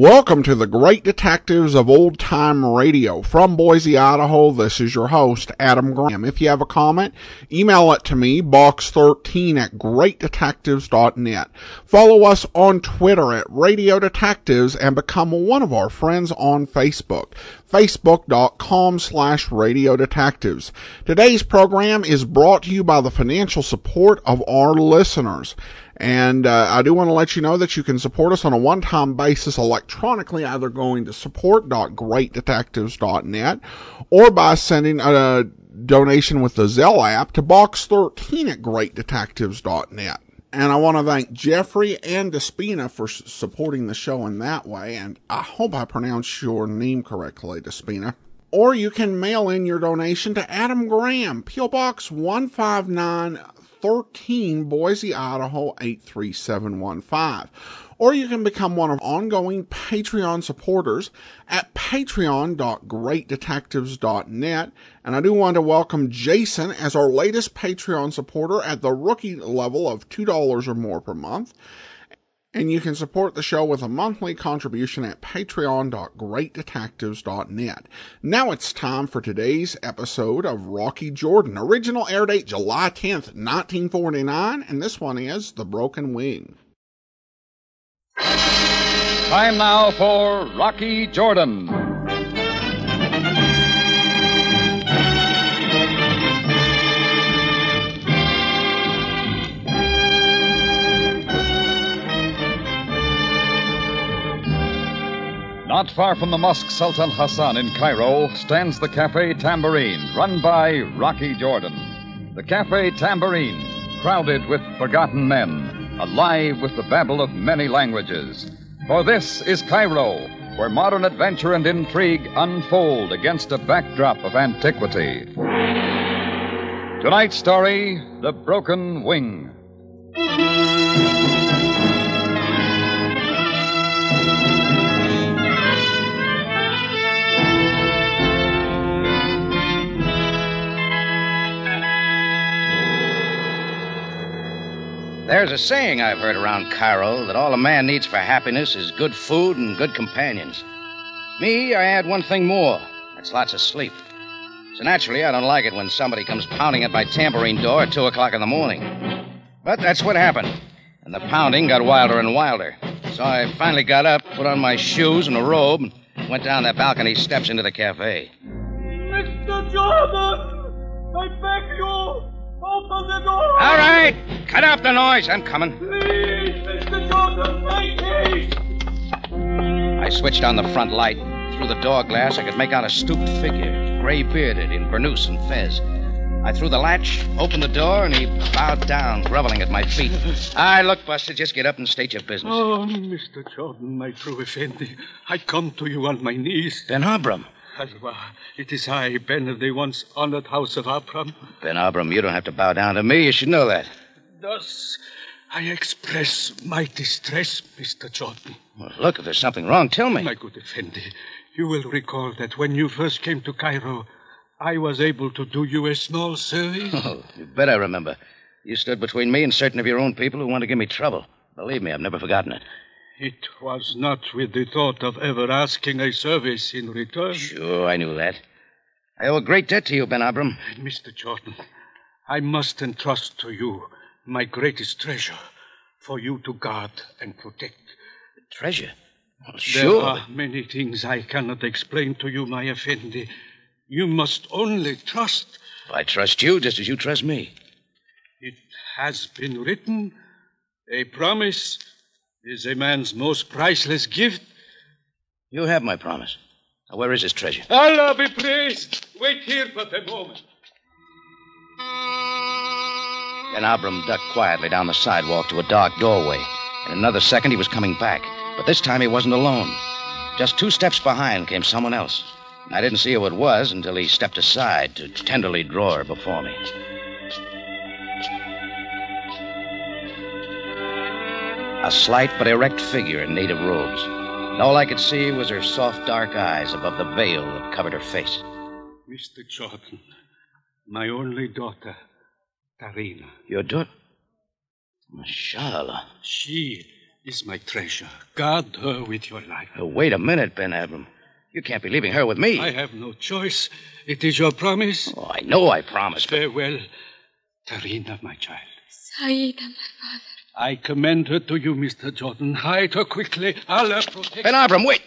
Welcome to the Great Detectives of Old Time Radio. From Boise, Idaho, this is your host, Adam Graham. If you have a comment, email it to me, box13@greatdetectives.net. Follow us on Twitter at Radio Detectives and become one of our friends on Facebook, facebook.com/Radio Detectives. Today's program is brought to you by the financial support of our listeners. And I do want to let you know that you can support us on a one-time basis electronically, either going to support.greatdetectives.net or by sending a donation with the Zelle app to box13@greatdetectives.net. And I want to thank Jeffrey and Despina for supporting the show in that way, and I hope I pronounced your name correctly, Despina. Or you can mail in your donation to Adam Graham, P.O. Box 15913, Boise, Idaho 83715. Or you can become one of ongoing Patreon supporters at patreon.greatdetectives.net. And I do want to welcome Jason as our latest Patreon supporter at the rookie level of $2 or more per month. And you can support the show with a monthly contribution at patreon.greatdetectives.net. Now it's time for today's episode of Rocky Jordan. Original air date July 10th, 1949, and this one is The Broken Wing. Time now for Rocky Jordan. Not far from the Mosque Sultan Hassan in Cairo stands the Cafe Tambourine, run by Rocky Jordan. The Cafe Tambourine, crowded with forgotten men, alive with the babble of many languages. For this is Cairo, where modern adventure and intrigue unfold against a backdrop of antiquity. Tonight's story, The Broken Wing. There's a saying I've heard around Cairo that all a man needs for happiness is good food and good companions. Me, I add one thing more. That's lots of sleep. So naturally, I don't like it when somebody comes pounding at my tambourine door at 2 o'clock in the morning. But that's what happened. And the pounding got wilder and wilder. So I finally got up, put on my shoes and a robe, and went down the balcony steps into the cafe. Mr. Jordan! I beg you! Open the door! All right! Cut off the noise. I'm coming. Please, Mr. Jordan, make haste! I switched on the front light. Through the door glass, I could make out a stooped figure, gray-bearded, in burnous and fez. I threw the latch, opened the door, and he bowed down, groveling at my feet. Look, Buster, just get up and state your business. Oh, Mr. Jordan, my true Effendi, I come to you on my knees. Ben Abram. Halwa, it is I, Ben of the once honored house of Abram. Ben Abram, you don't have to bow down to me. You should know that. Thus, I express my distress, Mr. Jordan. Well, look, if there's something wrong, tell me. My good Effendi, you will recall that when you first came to Cairo, I was able to do you a small service. Oh, you bet I remember. You stood between me and certain of your own people who wanted to give me trouble. Believe me, I've never forgotten it. It was not with the thought of ever asking a service in return. Sure, I knew that. I owe a great debt to you, Ben Abram. Mr. Jordan, I must entrust to you my greatest treasure for you to guard and protect. Treasure? Well, sure. There are many things I cannot explain to you, my Effendi. You must only trust. I trust you just as you trust me. It has been written, a promise is a man's most priceless gift. You have my promise. Now, where is his treasure? Allah be praised. Wait here but a moment. Ben Abram ducked quietly down the sidewalk to a dark doorway. In another second, he was coming back. But this time, he wasn't alone. Just 2 steps behind came someone else. I didn't see who it was until he stepped aside to tenderly draw her before me. A slight but erect figure in native robes. And all I could see was her soft, dark eyes above the veil that covered her face. Mr. Jordan, my only daughter, Tarina. Your daughter? Mashallah. She is my treasure. Guard her with your life. Wait a minute, Ben Abram. You can't be leaving her with me. I have no choice. It is your promise. Oh, I know I promised. Farewell, Tarina, my child. Saida, my father. I commend her to you, Mr. Jordan. Hide her quickly. Allah protect Ben Abram, wait.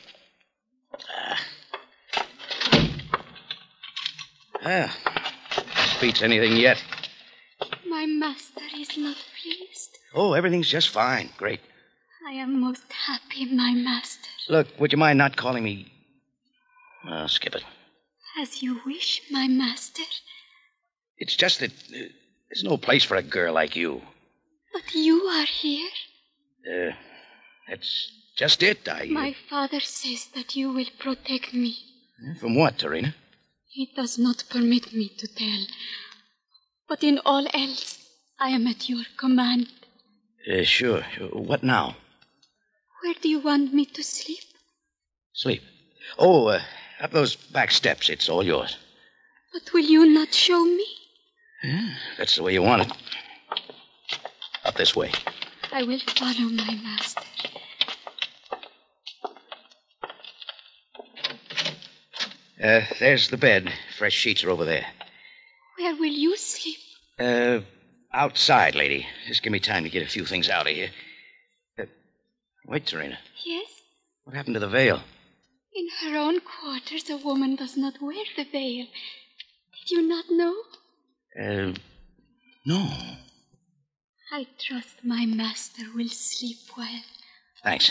Beats anything yet. My master is not pleased. Oh, everything's just fine. Great. I am most happy, my master. Look, would you mind not calling me... skip it. As you wish, my master. It's just that there's no place for a girl like you. But you are here. That's just it. My father says that you will protect me. From what, Tarina? He does not permit me to tell. But in all else, I am at your command. Sure. What now? Where do you want me to sleep? Sleep. Oh, up those back steps. It's all yours. But will you not show me? That's the way you want it. Up this way. I will follow my master. There's the bed. Fresh sheets are over there. Where will you sleep? Outside, lady. Just give me time to get a few things out of here. Wait, Tarina. Yes? What happened to the veil? In her own quarters, a woman does not wear the veil. Did you not know? No. I trust my master will sleep well. Thanks.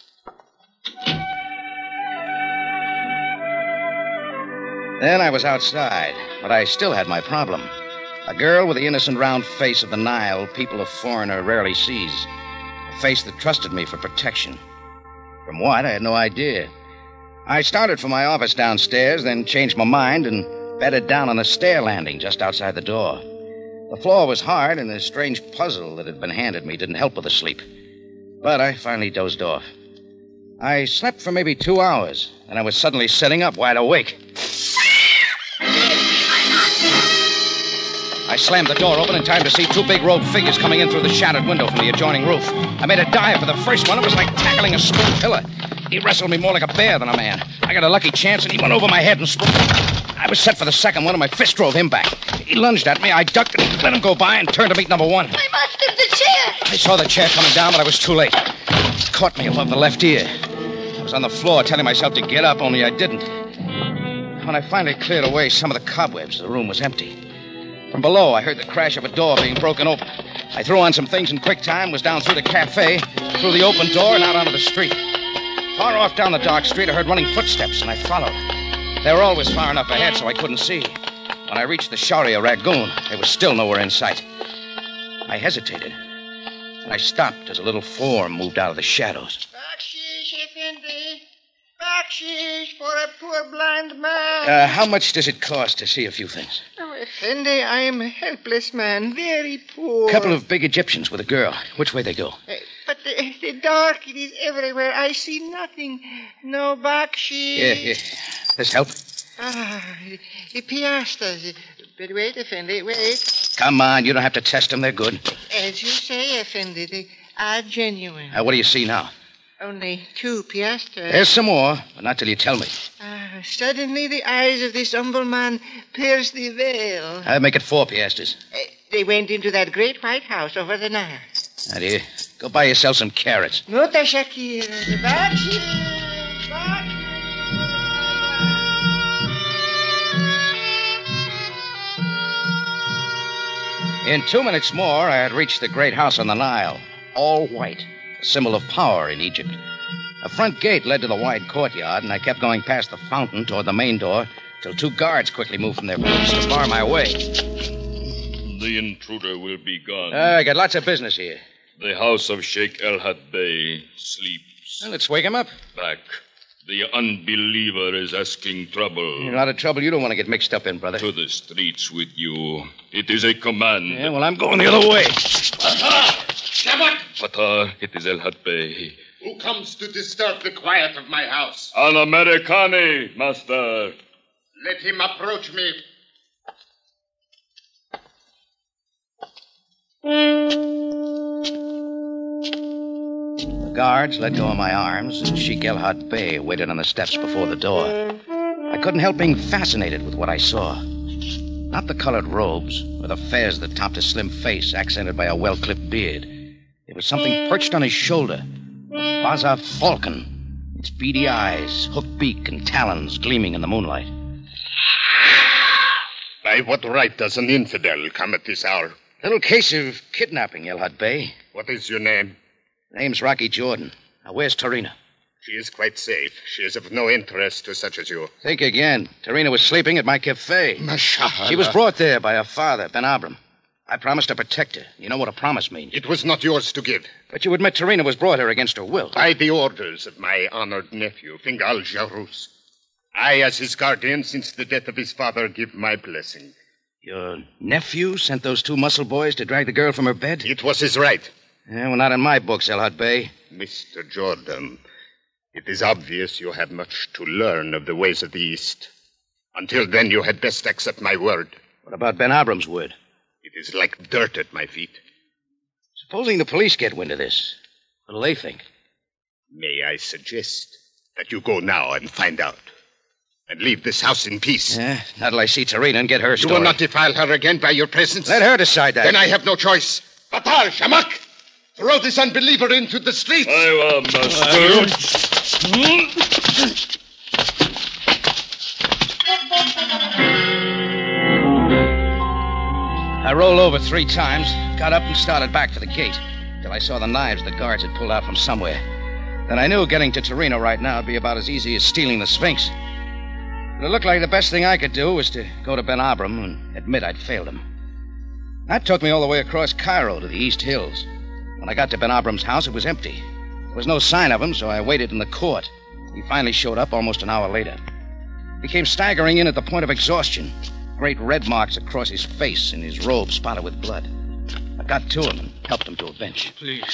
Then I was outside, but I still had my problem. A girl with the innocent round face of the Nile people of foreigner rarely sees. A face that trusted me for protection. From what, I had no idea. I started for my office downstairs, then changed my mind and bedded down on the stair landing just outside the door. The floor was hard, and the strange puzzle that had been handed me didn't help with the sleep. But I finally dozed off. I slept for maybe 2 hours, and I was suddenly sitting up wide awake. I slammed the door open in time to see 2 big robed figures coming in through the shattered window from the adjoining roof. I made a dive for the first one. It was like tackling a stone pillar. He wrestled me more like a bear than a man. I got a lucky chance, and he went over my head and sprung. I was set for the second one, and my fist drove him back. He lunged at me. I ducked and let him go by and turned to meet number one. My master, the chair! I saw the chair coming down, but I was too late. It caught me above the left ear. I was on the floor telling myself to get up, only I didn't. When I finally cleared away some of the cobwebs, the room was empty. From below, I heard the crash of a door being broken open. I threw on some things in quick time, was down through the cafe, through the open door, and out onto the street. Far off down the dark street, I heard running footsteps, and I followed. They were always far enough ahead so I couldn't see. When I reached the Sharia Ragoon, they were still nowhere in sight. I hesitated, and I stopped as a little form moved out of the shadows. Bakshish, Effendi. Bakshish for a poor blind man. How much does it cost to see a few things? Oh, Effendi, I am a helpless man, very poor. A couple of big Egyptians with a girl. Which way they go? But the dark, it is everywhere. I see nothing. No bakshish. Yeah. This help? The piastres. But wait, Effendi, wait. Come on, you don't have to test them. They're good. As you say, Effendi, they are genuine. What do you see now? Only 2 piastres. There's some more, but not till you tell me. Suddenly the eyes of this humble man pierced the veil. I'll make it 4 piastres. They went into that great white house over the Nile. Now, dear, go buy yourself some carrots. Nota Shakir. Bakshish. In 2 minutes more, I had reached the great house on the Nile, all white, a symbol of power in Egypt. A front gate led to the wide courtyard, and I kept going past the fountain toward the main door till 2 guards quickly moved from their posts to bar my way. The intruder will be gone. I got lots of business here. The house of Sheikh El-Had Bey sleeps. Well, let's wake him up. Back. The unbeliever is asking trouble. A lot of trouble you don't want to get mixed up in, brother. To the streets with you. It is a command. Yeah, well, I'm going the other way. Fatah, it is El-Had Bey. Who comes to disturb the quiet of my house? An Americani, master. Let him approach me. The guards let go of my arms, and Sheik El Had Bey waited on the steps before the door. I couldn't help being fascinated with what I saw. Not the colored robes, or the fez that topped his slim face, accented by a well-clipped beard. It was something perched on his shoulder. A Baza falcon, its beady eyes, hooked beak, and talons gleaming in the moonlight. By what right does an infidel come at this hour? Little case of kidnapping, El Had Bey. What is your name? Name's Rocky Jordan. Now, where's Tarina? She is quite safe. She is of no interest to such as you. Think again. Tarina was sleeping at my cafe. Mashallah. She was brought there by her father, Ben Abram. I promised to protect her. You know what a promise means. It was not yours to give. But you admit Tarina was brought here against her will. By the orders of my honored nephew, Fingal Jarous. I, as his guardian since the death of his father, give my blessing. Your nephew sent those two muscle boys to drag the girl from her bed? It was his right. Well, not in my books, El Had Bey. Mr. Jordan, it is obvious you have much to learn of the ways of the East. Until then, you had best accept my word. What about Ben Abram's word? It is like dirt at my feet. Supposing the police get wind of this, what'll they think? May I suggest that you go now and find out? And leave this house in peace. Not till I see Tarina and get her story. You will not defile her again by your presence? Let her decide that. Then I have no choice. Batal, Shamak! Throw this unbeliever into the streets! I master. I rolled over 3 times, got up and started back for the gate, till I saw the knives the guards had pulled out from somewhere. Then I knew getting to Tarina right now would be about as easy as stealing the Sphinx. But it looked like the best thing I could do was to go to Ben Abram and admit I'd failed him. That took me all the way across Cairo to the East Hills. When I got to Ben Abram's house, it was empty. There was no sign of him, so I waited in the court. He finally showed up almost an hour later. He came staggering in at the point of exhaustion. Great red marks across his face and his robe spotted with blood. I got to him and helped him to a bench.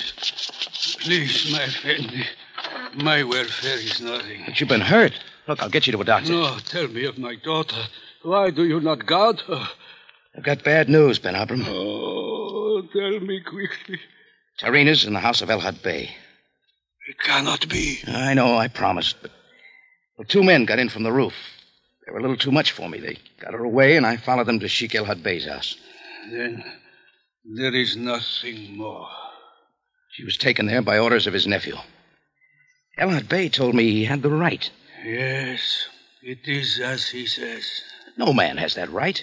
Please, my friend. My welfare is nothing. But you've been hurt. Look, I'll get you to a doctor. No, tell me of my daughter. Why do you not guard her? I've got bad news, Ben Abram. Oh, tell me quickly. Tarina's in the house of El Had Bey. It cannot be. I know, I promised, but... Well, 2 men got in from the roof. They were a little too much for me. They got her away, and I followed them to Sheik El Had Bey's house. Then there is nothing more. She was taken there by orders of his nephew. El Had Bey told me he had the right. Yes, it is as he says. No man has that right.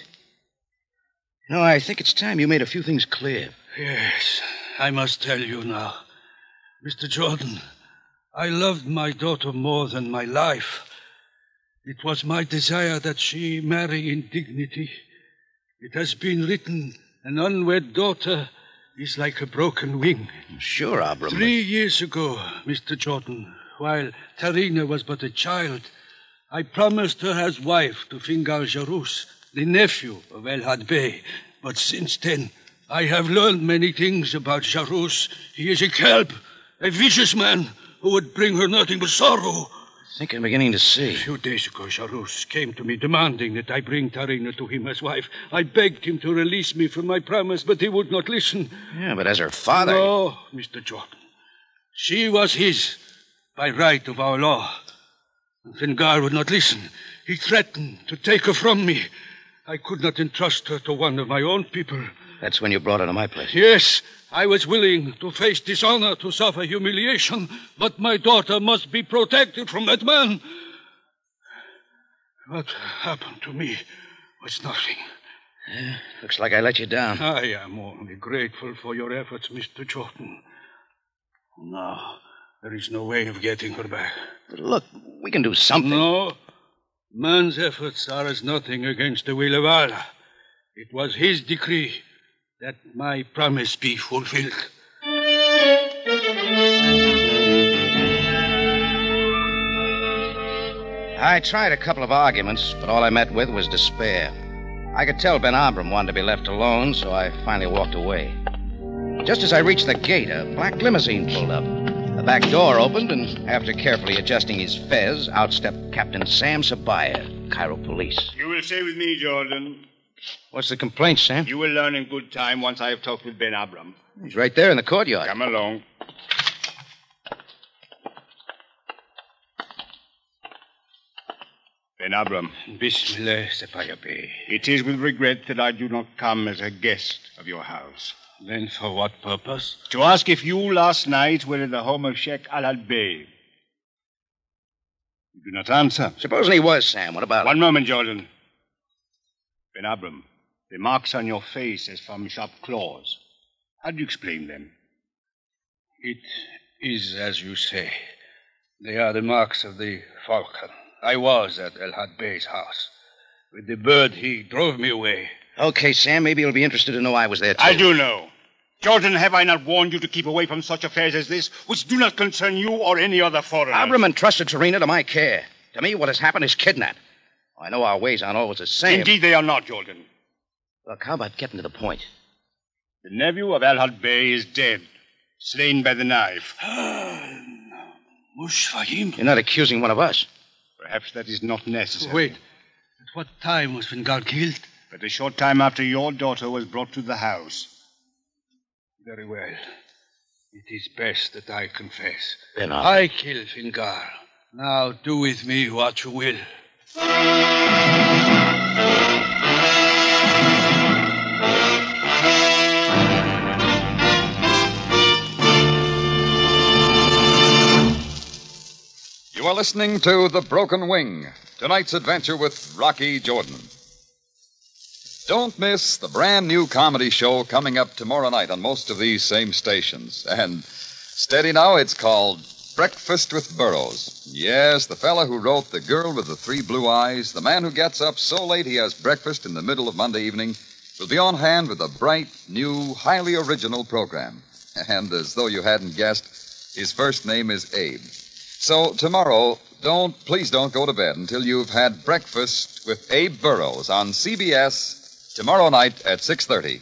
No, I think it's time you made a few things clear. Yes, I must tell you now. Mr. Jordan, I loved my daughter more than my life. It was my desire that she marry in dignity. It has been written, an unwed daughter is like a broken wing. Sure, Abram. 3 years ago, Mr. Jordan, while Tarina was but a child, I promised her as wife to Fingal Jarous, the nephew of El Had Bey. But since then, I have learned many things about Jarous. He is a kelp, a vicious man who would bring her nothing but sorrow. I think I'm beginning to see. A few days ago, Jarous came to me demanding that I bring Tarina to him as wife. I begged him to release me from my promise, but he would not listen. Yeah, but as her father... No, Mr. Jordan. She was his by right of our law. And Fingal would not listen. He threatened to take her from me. I could not entrust her to one of my own people. That's when you brought her to my place. Yes, I was willing to face dishonor, to suffer humiliation, but my daughter must be protected from that man. What happened to me was nothing. Looks like I let you down. I am only grateful for your efforts, Mr. Jordan. Now, there is no way of getting her back. But look, we can do something. No. Man's efforts are as nothing against the will of Allah. It was his decree that my promise be fulfilled. I tried a couple of arguments, but all I met with was despair. I could tell Ben Abram wanted to be left alone, so I finally walked away. Just as I reached the gate, a black limousine pulled up. The back door opened, and after carefully adjusting his fez, out stepped Captain Sam Sabaya, Cairo Police. You will stay with me, Jordan. What's the complaint, Sam? You will learn in good time once I have talked with Ben Abram. He's right there in the courtyard. Come along. Ben Abram. Bismillah, Sepaya Bey. It is with regret that I do not come as a guest of your house. Then for what purpose? To ask if you last night were in the home of Sheikh Al-Had Bey. You do not answer. Supposing he was, Sam. What about One it? moment, Jordan. Ben Abram, the marks on your face as from sharp claws. How do you explain them? It is as you say. They are the marks of the falcon. I was at El-Had Bey's house. With the bird, he drove me away. Okay, Sam, maybe you'll be interested to know I was there, too. I do know. Jordan, have I not warned you to keep away from such affairs as this, which do not concern you or any other foreigner? Abram entrusted Tarina to my care. To me, what has happened is kidnap. I know our ways aren't always the same. Indeed, they are not, Jordan. Look, how about getting to the point? The nephew of Al-Had Bey is dead, slain by the knife. Mushfahim. You're not accusing one of us. Perhaps that is not necessary. Wait. At what time was Fingal killed? But a short time after your daughter was brought to the house. Very well. It is best that I confess. Ben I killed Fingal. Now do with me what you will. You are listening to The Broken Wing, tonight's adventure with Rocky Jordan. Don't miss the brand new comedy show coming up tomorrow night on most of these same stations. And steady now, it's called Breakfast with Burroughs. Yes, the fella who wrote The Girl with the Three Blue Eyes, the man who gets up so late he has breakfast in the middle of Monday evening, will be on hand with a bright, new, highly original program. And as though you hadn't guessed, his first name is Abe. So tomorrow, please don't go to bed until you've had breakfast with Abe Burroughs on CBS tomorrow night at 6:30.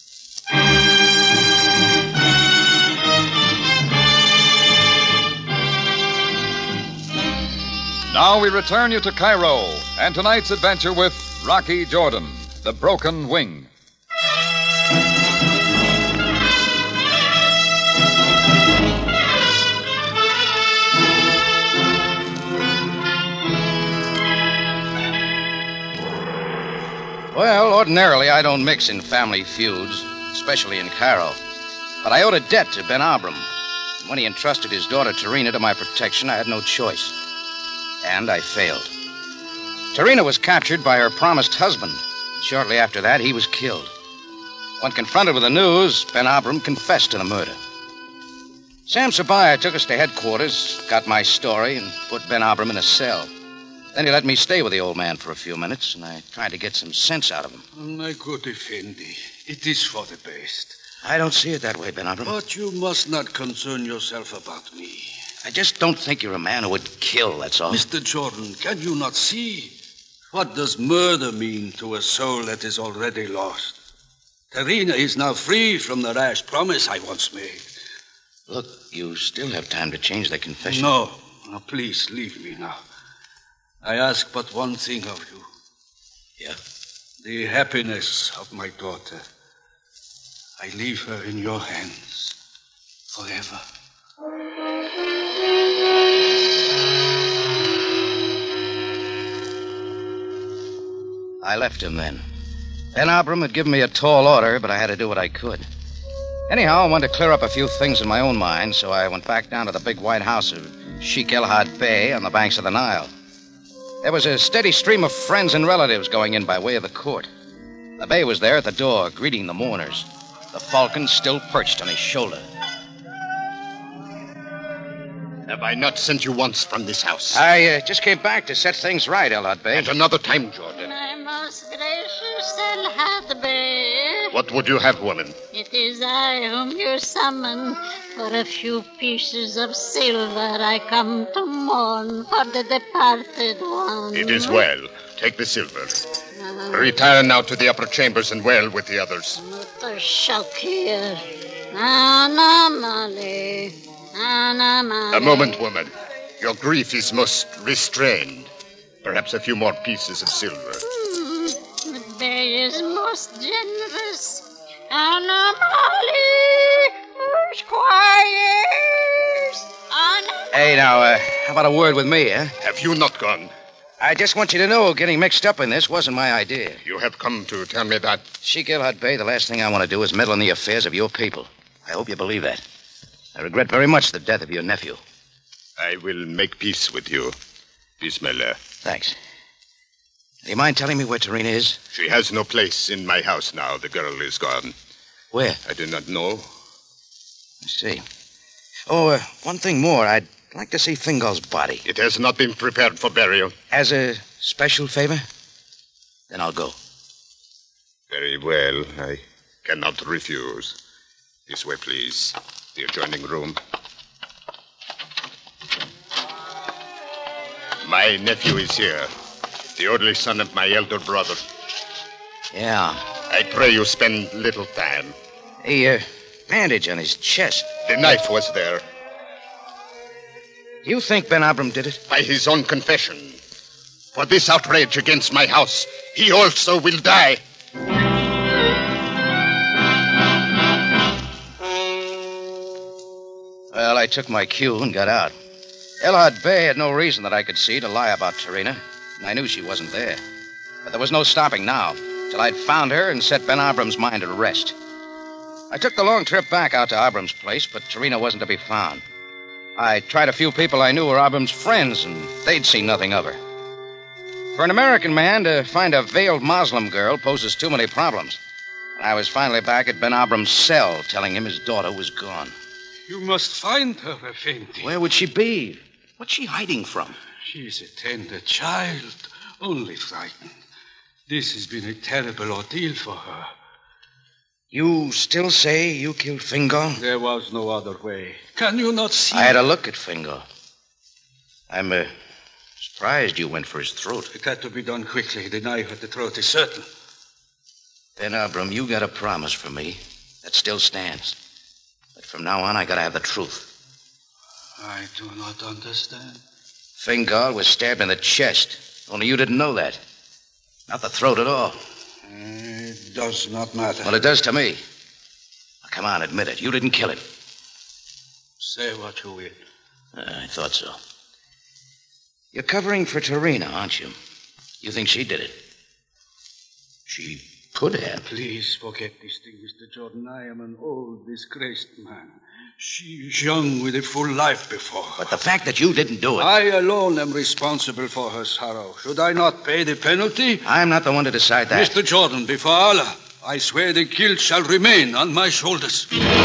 Now we return you to Cairo and tonight's adventure with Rocky Jordan, The Broken Wing. Well, ordinarily, I don't mix in family feuds, especially in Cairo. But I owed a debt to Ben Abram. When he entrusted his daughter Tarina to my protection, I had no choice. And I failed. Tarina was captured by her promised husband. Shortly after that, he was killed. When confronted with the news, Ben Abram confessed to the murder. Sam Sabaya took us to headquarters, got my story, and put Ben Abram in a cell. Then he let me stay with the old man for a few minutes, and I tried to get some sense out of him. My good Effendi, it is for the best. I don't see it that way, Ben Abram. But you must not concern yourself about me. I just don't think you're a man who would kill, that's all. Mr. Jordan, can you not see? What does murder mean to a soul that is already lost? Tarina is now free from the rash promise I once made. Look, you still have time to change the confession. No, please leave me now. I ask but one thing of you. Yeah? The happiness of my daughter. I leave her in your hands forever. I left him then. Ben Abram had given me a tall order, but I had to do what I could. Anyhow, I wanted to clear up a few things in my own mind, so I went back down to the big white house of Sheikh El-Had Bey on the banks of the Nile. There was a steady stream of friends and relatives going in by way of the court. The Bey was there at the door, greeting the mourners, the falcon still perched on his shoulder. Have I not sent you once from this house? I just came back to set things right, El-Had Bey. At another time, Jordan. My most gracious El-Had Bey. What would you have, woman? It is I whom you summon. For a few pieces of silver I come to mourn for the departed one. It is well. Take the silver. Retire now to the upper chambers and wail with the others. Not a shock here. Anamale. Anamale. A moment, woman. Your grief is most restrained. Perhaps a few more pieces of silver. The Bey is most generous. Anamale. Squires. Hey, now, how about a word with me, eh? Have you not gone? I just want you to know getting mixed up in this wasn't my idea. You have come to tell me that. Sheikh Elhad Bey, the last thing I want to do is meddle in the affairs of your people. I hope you believe that. I regret very much the death of your nephew. I will make peace with you, Bismillah. Thanks. Do you mind telling me where Tarina is? She has no place in my house now. The girl is gone. Where? I do not know. I see. Oh, one thing more. I'd like to see Fingal's body. It has not been prepared for burial. As a special favor? Then I'll go. Very well. I cannot refuse. This way, please. The adjoining room. My nephew is here. The only son of my elder brother. Yeah. I pray you spend little time. The bandage on his chest. The knife was there. Do you think Ben Abram did it? By his own confession. For this outrage against my house, he also will die. Well, I took my cue and got out. Elhad Bey had no reason that I could see to lie about Tarina, and I knew she wasn't there. But there was no stopping now, till I'd found her and set Ben Abram's mind at rest. I took the long trip back out to Abram's place, but Tarina wasn't to be found. I tried a few people I knew were Abram's friends, and they'd seen nothing of her. For an American man to find a veiled Muslim girl poses too many problems. And I was finally back at Ben Abram's cell, telling him his daughter was gone. You must find her, Effendi. Where would she be? What's she hiding from? She's a tender child, only frightened. This has been a terrible ordeal for her. You still say you killed Fingal? There was no other way. Can you not see? I had a look at Fingal. I'm surprised you went for his throat. It had to be done quickly. The knife at the throat is certain. Ben Abram, you got a promise from me. That still stands. But from now on, I gotta have the truth. I do not understand. Fingal was stabbed in the chest. Only you didn't know that. Not the throat at all. It does not matter. Well, it does to me. Now, come on, admit it. You didn't kill him. Say what you will. I thought so. You're covering for Tarina, aren't you? You think she did it? She could have. Please forget this thing, Mr. Jordan. I am an old, disgraced man. She is young with a full life before her. But the fact that you didn't do it... I alone am responsible for her sorrow. Should I not pay the penalty? I'm not the one to decide that. Mr. Jordan, before Allah, I swear the guilt shall remain on my shoulders.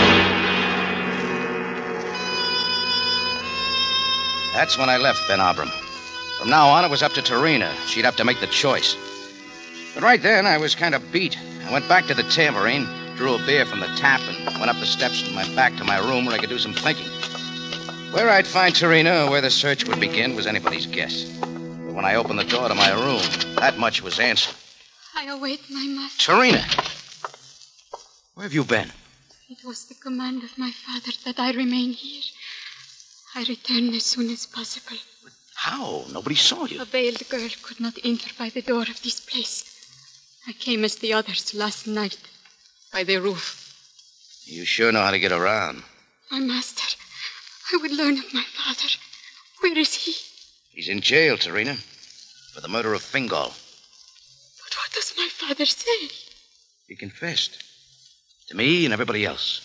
That's when I left Ben Abram. From now on, it was up to Tarina. She'd have to make the choice. But right then, I was kind of beat. I went back to the tambourine, drew a beer from the tap, and went up the steps back to my room where I could do some thinking. Where I'd find Tarina or where the search would begin was anybody's guess. But when I opened the door to my room, that much was answered. I await my master. Tarina! Where have you been? It was the command of my father that I remain here. I return as soon as possible. But how? Nobody saw you. A veiled girl could not enter by the door of this place. I came as the others last night, by the roof. You sure know how to get around. My master, I would learn of my father. Where is he? He's in jail, Tarina, for the murder of Fingal. But what does my father say? He confessed. To me and everybody else.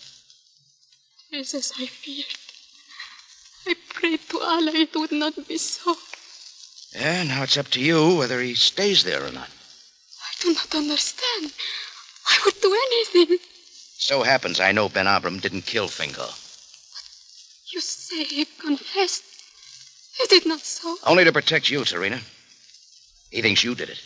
It is as I feared. I prayed to Allah it would not be so. Yeah, now it's up to you whether he stays there or not. I do not understand. I would do anything. So happens I know Ben Abram didn't kill Fingal. You say he confessed. Is it not so? Only to protect you, Tarina. He thinks you did it.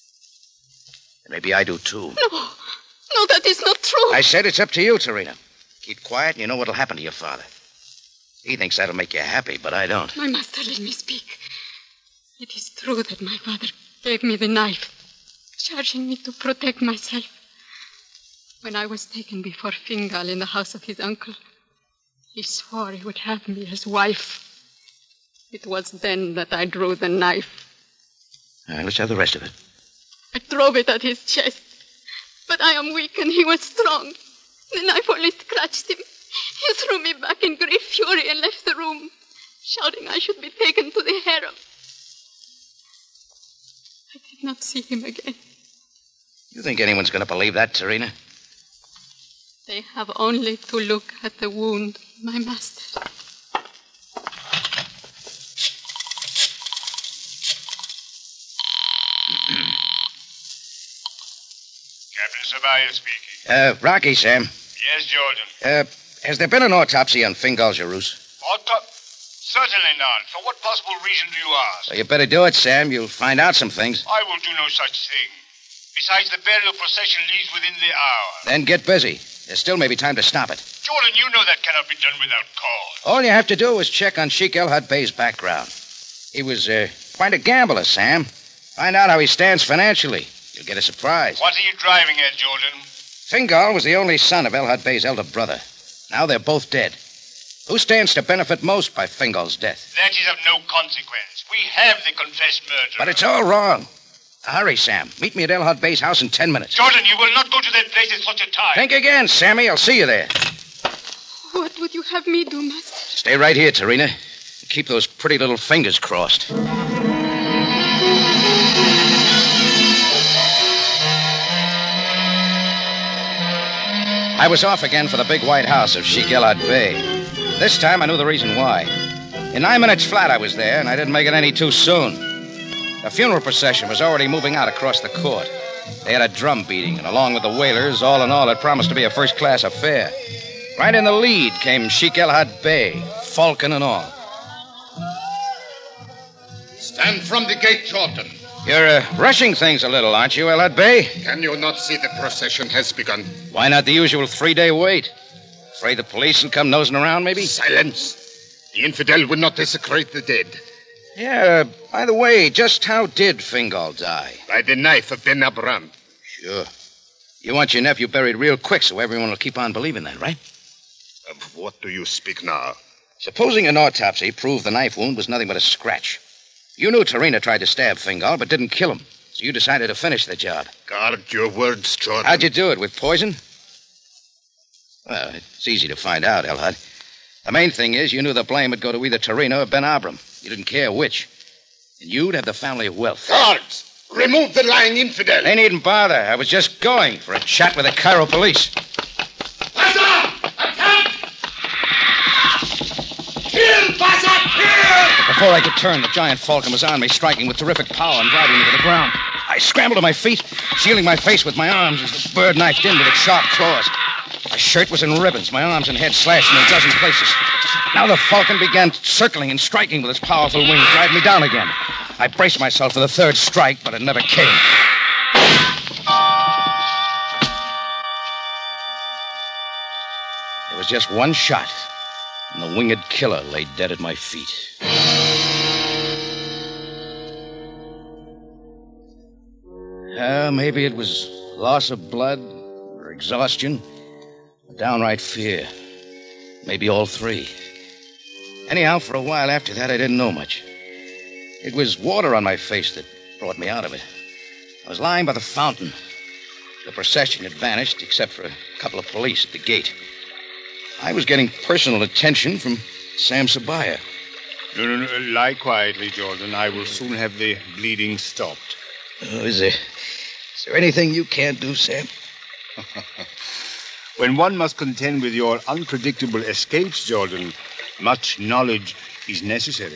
And maybe I do, too. No, that is not true. I said it's up to you, Tarina. Keep quiet and you know what'll happen to your father. He thinks that'll make you happy, but I don't. My master, let me speak. It is true that my father gave me the knife, charging me to protect myself. When I was taken before Fingal in the house of his uncle, he swore he would have me as wife. It was then that I drew the knife. All right, let's have the rest of it. I drove it at his chest, but I am weak and he was strong. The knife only scratched him. He threw me back in great fury and left the room, shouting I should be taken to the harem. did not see him again. You think anyone's going to believe that, Tarina? They have only to look at the wound, my master. Captain Sabaya speaking. Rocky, Sam. Yes, Jordan. Has there been an autopsy on Fingal Jarous? Certainly not. For what possible reason do you ask? Well, you better do it, Sam. You'll find out some things. I will do no such thing. Besides, the burial procession leaves within the hour. Then get busy. There still may be time to stop it. Jordan, you know that cannot be done without cause. All you have to do is check on Sheik El Hadbey's background. He was quite a gambler, Sam. Find out how he stands financially. You'll get a surprise. What are you driving at, Jordan? Fingal was the only son of El Hadbey's elder brother. Now they're both dead. Who stands to benefit most by Fingal's death? That is of no consequence. We have the confessed murderer. But it's all wrong. Hurry, Sam. Meet me at El Hadbey's house in 10 minutes. Jordan, you will not go to that place at such a time. Think again, Sammy. I'll see you there. What would you have me do, master? Stay right here, Tarina. Keep those pretty little fingers crossed. I was off again for the big white house of Sheik El Hadbey. This time I knew the reason why. In 9 minutes flat I was there, and I didn't make it any too soon. The funeral procession was already moving out across the court. They had a drum beating, and along with the wailers, all in all, it promised to be a first-class affair. Right in the lead came Sheik El Hadbey, falcon and all. Stand from the gate, Jordan. You're rushing things a little, aren't you, El Hadbey? Can you not see the procession has begun? Why not the usual 3-day wait? Afraid the police will come nosing around, maybe? Silence. The infidel would not desecrate the dead. Yeah, by the way, just how did Fingal die? By the knife of Ben Abram. Sure. You want your nephew buried real quick so everyone will keep on believing that, right? Of what do you speak now? Supposing an autopsy proved the knife wound was nothing but a scratch. You knew Tarina tried to stab Fingal, but didn't kill him. So you decided to finish the job. Guard your words, Jordan. How'd you do it? With poison? Well, it's easy to find out, Elhad. The main thing is you knew the blame would go to either Tarina or Ben Abram. You didn't care which. And you'd have the family wealth. Guards! Remove the lying infidel! They needn't bother. I was just going for a chat with the Cairo police. Before I could turn, the giant falcon was on me, striking with terrific power and driving me to the ground. I scrambled to my feet, shielding my face with my arms as the bird knifed in with its sharp claws. My shirt was in ribbons, my arms and head slashed in a dozen places. Now the falcon began circling and striking with its powerful wings, driving me down again. I braced myself for the third strike, but it never came. There was just one shot, and the winged killer lay dead at my feet. Maybe it was loss of blood, or exhaustion, or downright fear. Maybe all three. Anyhow, for a while after that, I didn't know much. It was water on my face that brought me out of it. I was lying by the fountain. The procession had vanished, except for a couple of police at the gate. I was getting personal attention from Sam Sabaya. No. Lie quietly, Jordan. I will soon have the bleeding stopped. Is there anything you can't do, Sam? When one must contend with your unpredictable escapes, Jordan, much knowledge is necessary.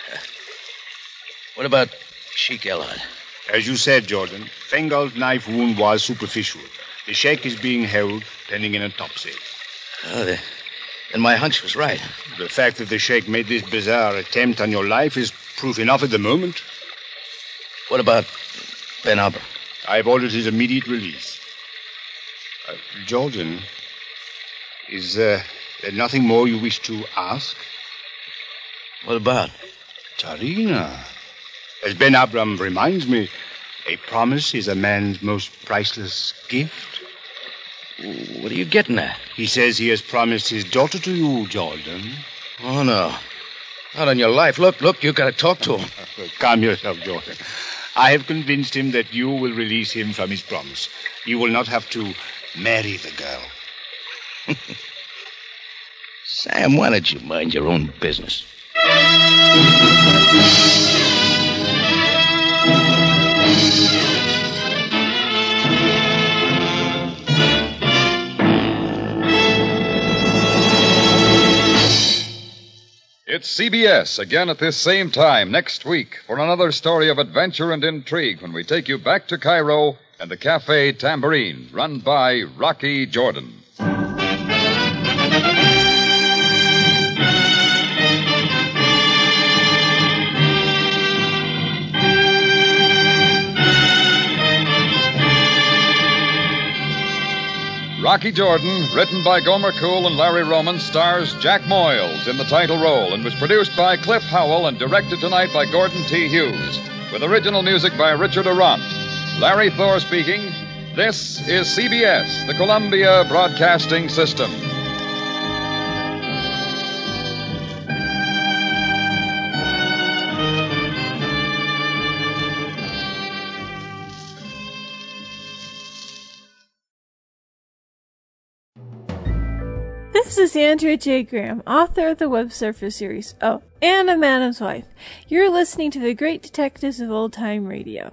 What about Sheik Elhad? As you said, Jordan, Fingal's knife wound was superficial. The sheikh is being held pending an autopsy. Then my hunch was right. The fact that the sheikh made this bizarre attempt on your life is proof enough at the moment. What about Ben Abram? I've ordered his immediate release. Jordan, is there nothing more you wish to ask? What about? Tarina. As Ben Abram reminds me, a promise is a man's most priceless gift. What are you getting at? He says he has promised his daughter to you, Jordan. Oh, no. Not on your life. Look, you've got to talk to him. Calm yourself, Jordan. I have convinced him that you will release him from his promise. You will not have to marry the girl. Sam, why don't you mind your own business? It's CBS again at this same time next week for another story of adventure and intrigue when we take you back to Cairo and the Cafe Tambourine, run by Rocky Jordan. Rocky Jordan, written by Gomer Cool and Larry Roman, stars Jack Moyles in the title role and was produced by Cliff Howell and directed tonight by Gordon T. Hughes, with original music by Richard Arant. Larry Thor speaking. This is CBS, the Columbia Broadcasting System. This is Andrea J. Graham, author of the Web Surfer series, and a Madam's Wife. You're listening to the Great Detectives of Old Time Radio.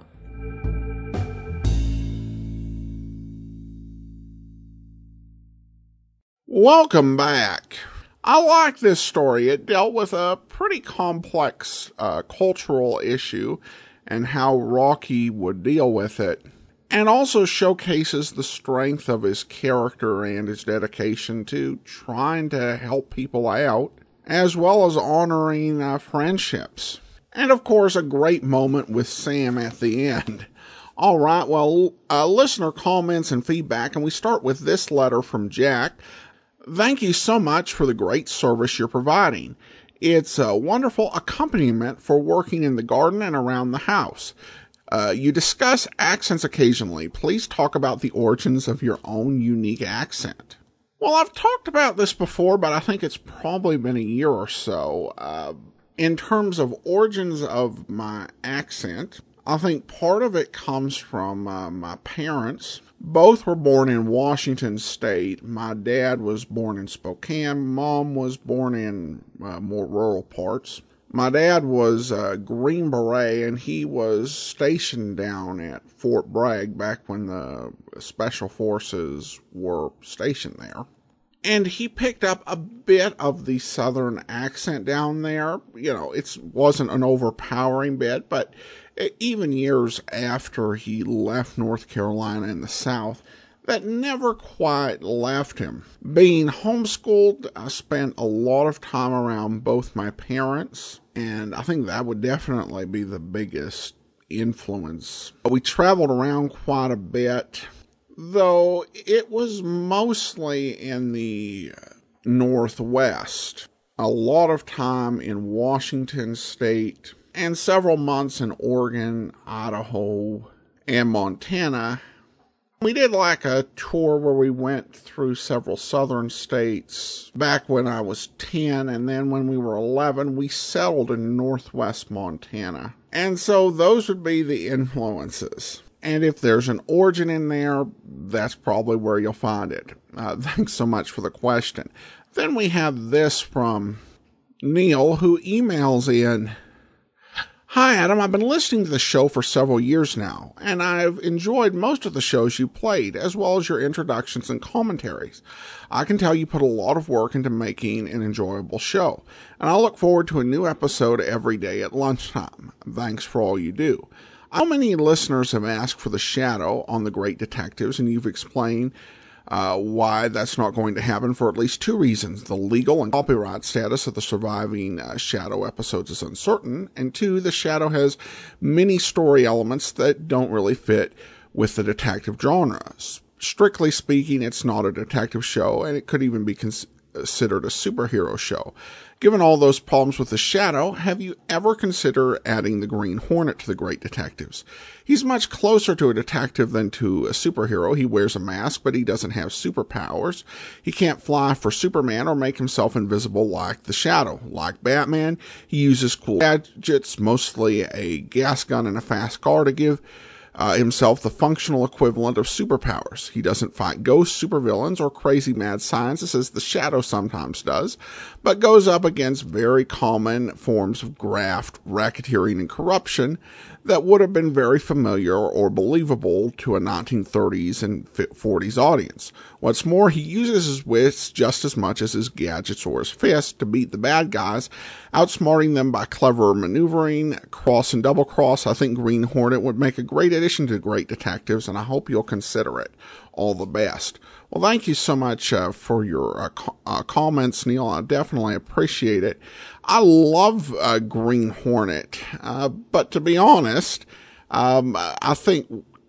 Welcome back. I like this story. It dealt with a pretty complex cultural issue and how Rocky would deal with it, and also showcases the strength of his character and his dedication to trying to help people out, as well as honoring friendships. And of course, a great moment with Sam at the end. All right, well, listener comments and feedback, and we start with this letter from Jack. Thank you so much for the great service you're providing. It's a wonderful accompaniment for working in the garden and around the house. You discuss accents occasionally. Please talk about the origins of your own unique accent. Well, I've talked about this before, but I think it's probably been a year or so. In terms of origins of my accent, I think part of it comes from my parents. Both were born in Washington State. My dad was born in Spokane. Mom was born in more rural parts. My dad was a Green Beret, and he was stationed down at Fort Bragg back when the Special Forces were stationed there. And he picked up a bit of the Southern accent down there. You know, it wasn't an overpowering bit, but even years after he left North Carolina in the South, that never quite left him. Being homeschooled, I spent a lot of time around both my parents, and I think that would definitely be the biggest influence. We traveled around quite a bit, though it was mostly in the Northwest. A lot of time in Washington State, and several months in Oregon, Idaho, and Montana. We did like a tour where we went through several southern states back when I was 10, and then when we were 11, we settled in northwest Montana. And so those would be the influences. And if there's an origin in there, that's probably where you'll find it. Thanks so much for the question. Then we have this from Neil, who emails in, Hi, Adam. I've been listening to the show for several years now, and I've enjoyed most of the shows you played, as well as your introductions and commentaries. I can tell you put a lot of work into making an enjoyable show, and I look forward to a new episode every day at lunchtime. Thanks for all you do. How many listeners have asked for the Shadow on The Great Detectives, and you've explained why that's not going to happen for at least two reasons. The legal and copyright status of the surviving Shadow episodes is uncertain, and two, the Shadow has many story elements that don't really fit with the detective genre. Strictly speaking, it's not a detective show, and it could even be considered a superhero show. Given all those problems with the Shadow, have you ever considered adding the Green Hornet to the Great Detectives? He's much closer to a detective than to a superhero. He wears a mask, but he doesn't have superpowers. He can't fly for Superman or make himself invisible like the Shadow. Like Batman, he uses cool gadgets, mostly a gas gun and a fast car, to give himself the functional equivalent of superpowers. He doesn't fight ghosts, supervillains, or crazy mad scientists as the Shadow sometimes does, but goes up against very common forms of graft, racketeering, and corruption that would have been very familiar or believable to a 1930s and 40s audience. What's more, he uses his wits just as much as his gadgets or his fists to beat the bad guys, outsmarting them by clever maneuvering, cross and double cross. I think Green Hornet would make a great addition to Great Detectives, and I hope you'll consider it. All the best. Well, thank you so much for your comments, Neil. I definitely appreciate it. I love Green Hornet, but to be honest, I think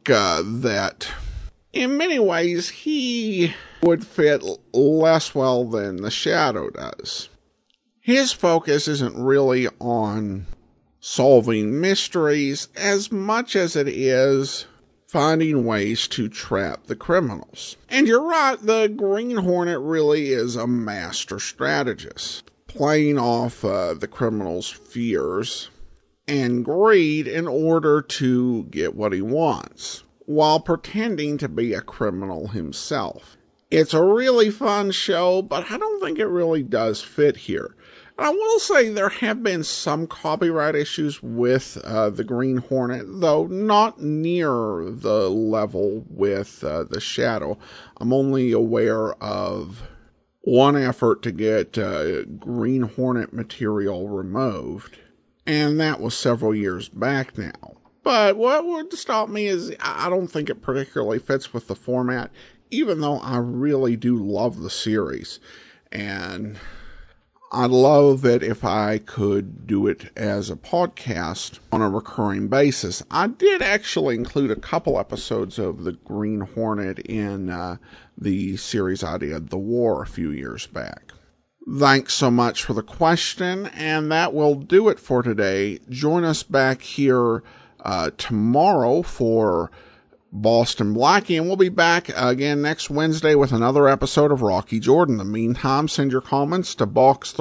that in many ways he would fit less well than the Shadow does. His focus isn't really on solving mysteries as much as it is finding ways to trap the criminals. And you're right, the Green Hornet really is a master strategist, playing off the criminals' fears and greed in order to get what he wants, while pretending to be a criminal himself. It's a really fun show, but I don't think it really does fit here. And I will say there have been some copyright issues with the Green Hornet, though not near the level with the Shadow. I'm only aware of one effort to get Green Hornet material removed, and that was several years back now. But what would stop me is I don't think it particularly fits with the format, even though I really do love the series. And I'd love it if I could do it as a podcast on a recurring basis. I did actually include a couple episodes of the Green Hornet in the series I did, The War, a few years back. Thanks so much for the question, and that will do it for today. Join us back here tomorrow for Boston Blackie, and we'll be back again next Wednesday with another episode of Rocky Jordan. In the meantime, send your comments to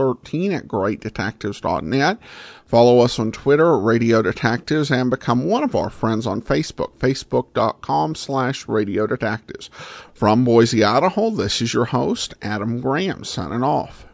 box13@greatdetectives.net. Follow us on Twitter at Radio Detectives, and become one of our friends on Facebook, facebook.com/Radio Detectives. From Boise, Idaho, this is your host, Adam Graham, signing off.